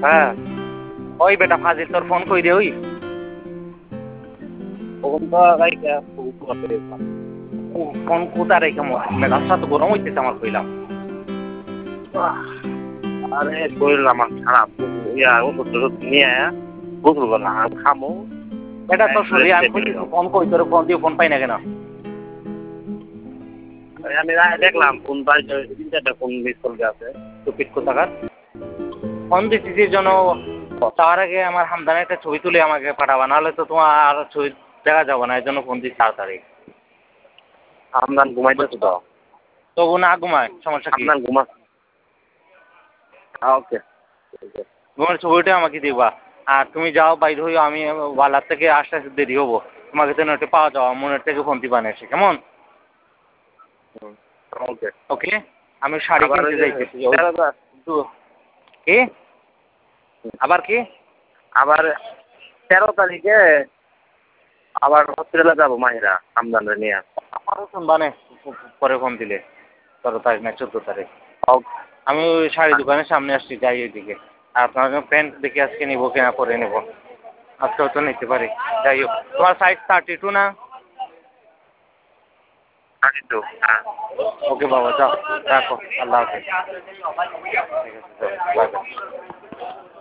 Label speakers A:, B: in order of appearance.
A: হ্যাঁ
B: ওই বেটা ফাজিল তোর ফোন কই দে ওই
A: ফোন তো রাইখা
B: ফোন কোথায় রেখে মেজাজটা তো গরম হইতেছে আমার কইলাম।
A: আরে শরীর আমার খারাপ ওষুধ নিয়ে গোসল করলাম খামো
B: বেটা তোর শরীর আমি কইতেছি ফোন কই তোর ফোন দিয়ে ফোন পাই না কেন?
A: আমি দেখলাম ফোন পাই 3-4টা ফোন মিস কল আছে
B: টুপিট কোথাকার ফোন দিতেছির জন্য তার আগে আমার হামদানের একটা ছবি তুলে আমাকে পাঠাবা, নাহলে তো তোমার আর ছবি দেখা যাবে না, এর জন্য ফোন দিচ্ছি তাড়াতাড়ি।
A: আমদান ঘুমাইতেছে তো
B: তবু না ঘুমায় সমস্যা কি?
A: আমদান ঘুমা ওকে
B: ঘুমের ছবিটা আমাকে দিবা। আর তুমি যাও বাইরে হইও, আমি ওয়ালার থেকে আসতে আসতে দেরি হবো, তোমাকে তো নেটে পাওয়া যাওয়া মনের থেকে ফোন দিবা না এসে, কেমন?
A: ওকে
B: ওকে আমি শাড়ি কিনতে যাইতেছি। কি আবার কি?
A: আবার 13 তারিখে আবার হসপিটালে যাবো মাহিরা আমদানরে নিয়ে।
B: আমারও শুনবা না পরে ফোন দিলে, 13 তারিখ না 14 তারিখ। আমি ওই শাড়ি দোকানের সামনে আসছি, যাই ওইদিকে। আর আপনার প্যান্ট দেখে আজকে নিবো কিনা পরে নেবো, আজকে হয়তো নিতে পারি। যাই হোক, তোমার সাইজ 32 না?
A: 32 হ্যাঁ।
B: ওকে বাবা, যাও রাখো, আল্লাহ হাফেজ। ঠিক আছে, বাই বাই।